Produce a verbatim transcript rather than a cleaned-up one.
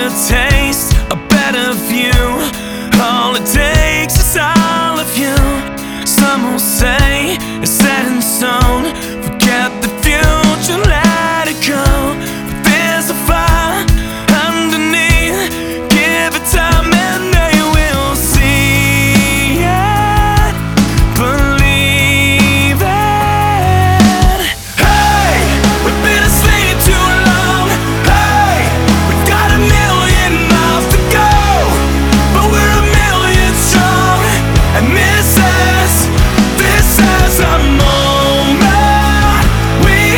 better taste, a better view. All it takes is all of you. Some will say it's set in stone,